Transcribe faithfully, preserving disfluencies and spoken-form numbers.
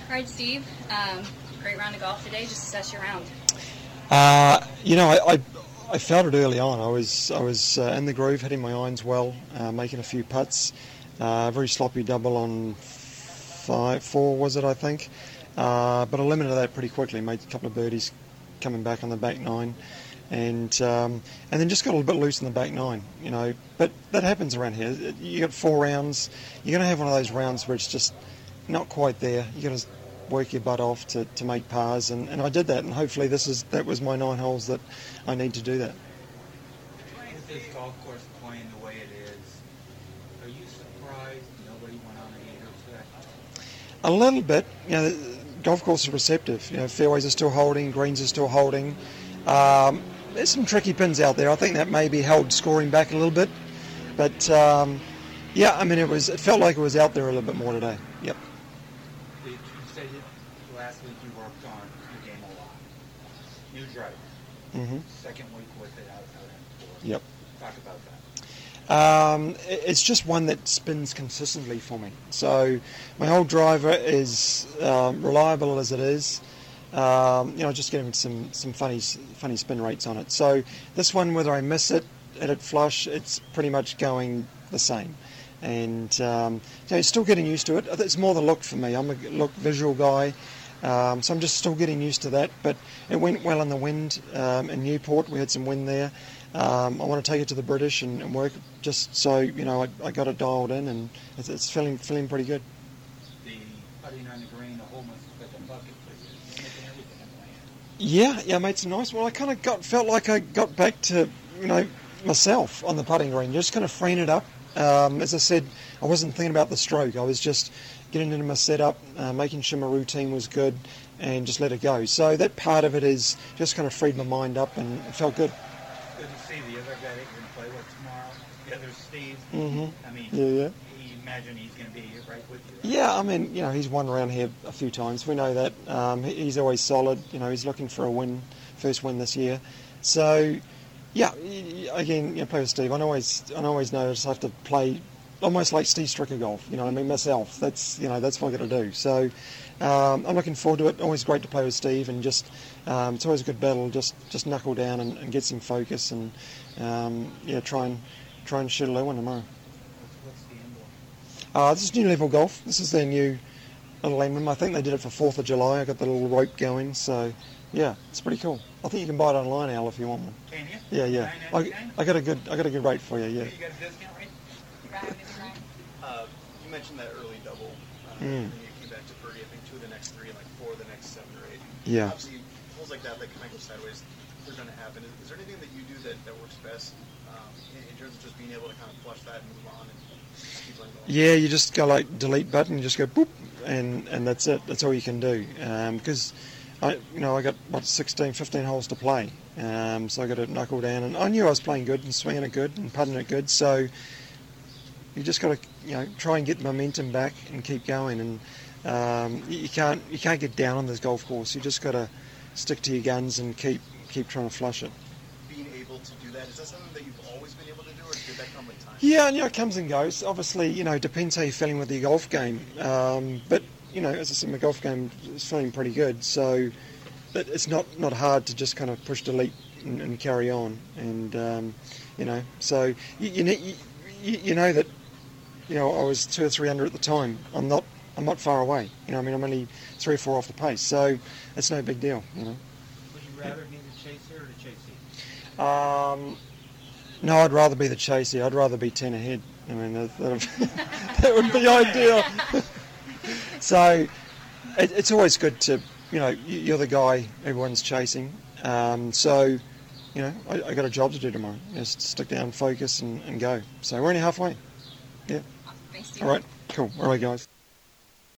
All right, Steve. Um, great round of golf today. Just assess your round. Uh, you know, I, I I felt it early on. I was I was uh, in the groove, hitting my irons well, uh, making a few putts. Uh, very sloppy double on five, four was it, I think. Uh, but I limited that pretty quickly. Made a couple of birdies coming back on the back nine. And um, and then just got a little bit loose in the back nine, you know. But that happens around here. You got four rounds. You're going to have one of those rounds where it's just not quite there. You got to work your butt off to, to make pars, and, and I did that. And hopefully this is that was my nine holes that I need to do that. With this golf course playing the way it is, are you surprised nobody went on a heater today? A little bit. You know, the golf course is receptive. You know, fairways are still holding, greens are still holding. Um, There's some tricky pins out there. I think that maybe held scoring back a little bit. But, um, yeah, I mean, it was. It felt like it was out there a little bit more today. Yep. You said last week you worked on the game a lot. New driver. Mm-hmm. Second week with it out, out in four. Yep. Talk about that. Um, it's just one that spins consistently for me. So my old driver is um, reliable as it is. Um, you know, just getting some, some funny funny spin rates on it. So this one, whether I miss it, hit it flush, it's pretty much going the same. And um, you know, still getting used to it. It's more the look for me. I'm a look visual guy, um, so I'm just still getting used to that. But it went well in the wind um, in Newport. We had some wind there. Um, I want to take it to the British and, and work just so you know I, I got it dialed in, and it's, it's feeling feeling pretty good. The putting on the green, the hole must have been a bucket for you. Making everything in my hand. Yeah, yeah, I made some nice. Well, I kind of got felt like I got back to you know myself on the putting green, just kind of freeing it up. Um, as I said, I wasn't thinking about the stroke. I was just getting into my setup, uh, making sure my routine was good, and just let it go. So that part of it is just kind of freed my mind up, and it felt good. Good to see the other guy that you're going to play with tomorrow. The other Steve. Mm-hmm. I mean, yeah, yeah. you imagine he's going to be right with you. Right? Yeah, I mean, you know, he's won around here a few times. We know that. Um, he, he's always solid. You know, he's looking for a win, first win this year. So, yeah, again, you know, play with Steve. I always, I always know I just have to play almost like Steve Stricker golf. You know what I mean? Myself. That's, you know, that's what I got to do. So, um, I'm looking forward to it. Always great to play with Steve, and just, um, it's always a good battle. Just, just knuckle down and, and get some focus, and um, yeah, try and try and shoot a low one tomorrow. What's the emblem? Uh, this is New Level Golf. This is their new little emblem. I think they did it for fourth of July. I got the little rope going, so yeah, it's pretty cool. I think you can buy it online, Al, if you want one. Can you? Yeah, yeah. I, I got a good, I got a good rate for you. Yeah. You got a discount rate? Uh, you mentioned that early double. Uh, Mm. And you came back to birdie, I think, two of the next three, and like four of the next seven or eight. Yeah. Obviously, holes like that that kind of go sideways, they're going to happen. Is, is there anything that you do that, that works best um, in, in terms of just being able to kind of flush that and move on and just keep on going? Yeah, you just go like delete button, you just go boop, and, and that's it. That's all you can do. Um, because I, you know, I got what sixteen, fifteen holes to play. Um, so I got to knuckle down, and I knew I was playing good and swinging it good and putting it good. So you just got to, you know, try and get the momentum back and keep going. And um, you can't, you can't get down on this golf course. You just got to stick to your guns and keep, keep trying to flush it. Being able to do that, is that something that you've always been able to do, or did that come with time? Yeah, you know, it comes and goes. Obviously, you know, depends how you're feeling with your golf game. Um, but, you know, as I said, my golf game is feeling pretty good. So but it's not, not hard to just kind of push delete and, and carry on. And, um, you know, so you, you, you, you know that, you know, I was two or three under at the time. I'm not I'm not far away. You know, I mean, I'm only three or four off the pace. So it's no big deal, you know. Would you rather be the chaser or the chasee? Um, no, I'd rather be the chasey. I'd rather be ten ahead. I mean, that, that would be ideal. So it, it's always good to, you know, you're the guy everyone's chasing. Um, so, you know, I, I got a job to do tomorrow. Just stick down, focus, and, and go. So we're only halfway. Yeah. Thanks, Steve. All right. Cool. All right, guys.